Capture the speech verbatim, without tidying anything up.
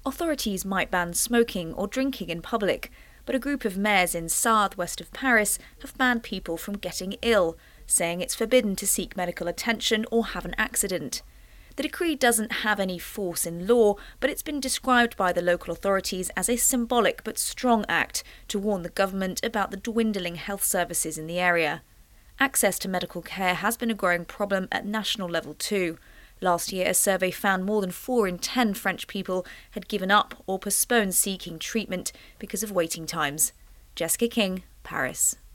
Authorities might ban smoking or drinking in public, but a group of mayors in Sarthe, west of Paris, have banned people from getting ill, saying it's forbidden to seek medical attention or have an accident. The decree doesn't have any force in law, but it's been described by the local authorities as a symbolic but strong act to warn the government about the dwindling health services in the area. Access to medical care has been a growing problem at national level too. Last year, a survey found more than four in ten French people had given up or postponed seeking treatment because of waiting times. Jessica King, Paris.